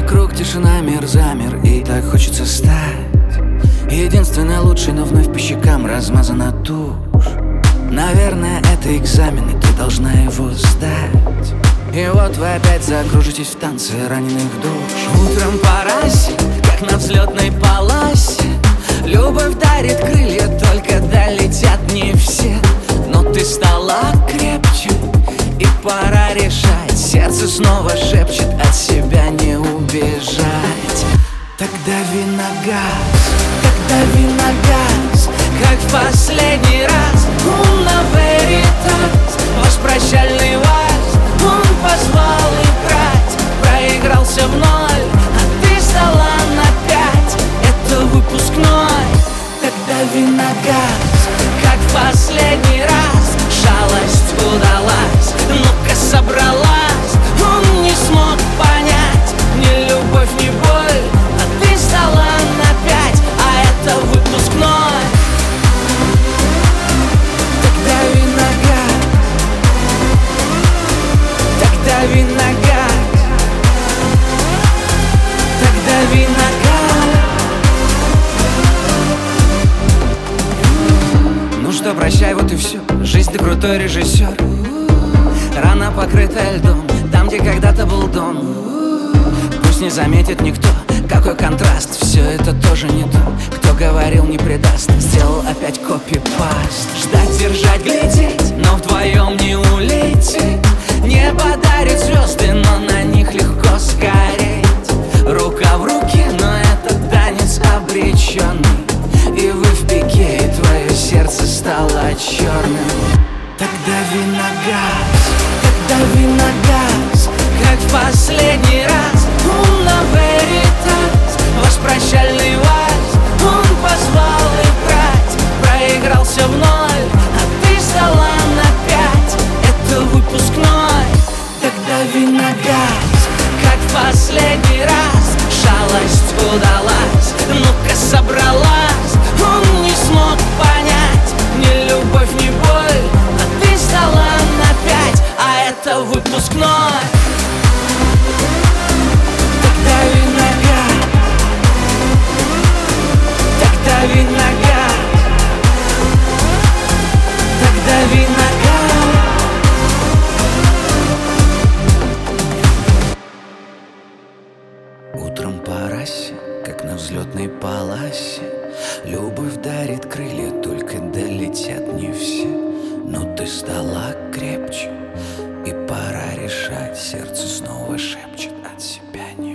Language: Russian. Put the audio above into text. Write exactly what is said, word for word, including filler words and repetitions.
Вокруг тишина, мир замер, и так хочется стать единственной лучшей, но вновь по щекам размазана тушь. Наверное, это экзамен, и ты должна его сдать. И вот вы опять закружитесь в танце раненых душ. Утром по расе, как на взлетной полосе, любовь дарит крылья, только долетят не все. Но ты стала крепче, и пора решать. Сердце снова шепчет, от себя не убежать. Так дави на газ, так дави на газ, как в последний раз. Уна веритас, ваш прощальный вальс, он позвал играть. Проигрался в ноль, а ты сдала на пять. Это выпускной. Так дави на газ, как в последний раз. Шалость удалась, ну-ка собралась. Он не смог понять ни любовь, ни боль, а ты сдала на пять, а это выпускной. Так дави на газ, так дави на газ, так дави на газ. Ну что, прощай, вот и все. Жизнь, ты крутой режиссер. Рана покрыта льдом, там, где когда-то был дом. Пусть не заметит никто, какой контраст. Все это тоже не то, кто говорил не предаст. Сделал опять копипаст. Ждать, держать, глядеть, но вдвоем не улететь. Небо дарит звезды, но на них легко сгореть. Рука в руке, но это танец обреченный. И вы в пике, и твое сердце стало черным. Так дави на газ, так дави на газ, как в последний раз. Уна веритас, ваш прощальный вальс, он позвал играть. Проигрался в ноль, а ты сдала на пять. Это выпускной. Так дави на газ, как в последний раз. Шалость удалась, ну-ка собралась. Он не смог понять ни любовь, ни боль, а ты сдала на пять, а это выпускной. Так дави на газ, так дави на газ, так дави на газ. Утром по расе, как на взлетной полосе, любовь дарит крылья, только долетят не все. Но ты стала крепче, и пора решать. Сердце снова шепчет, от себя не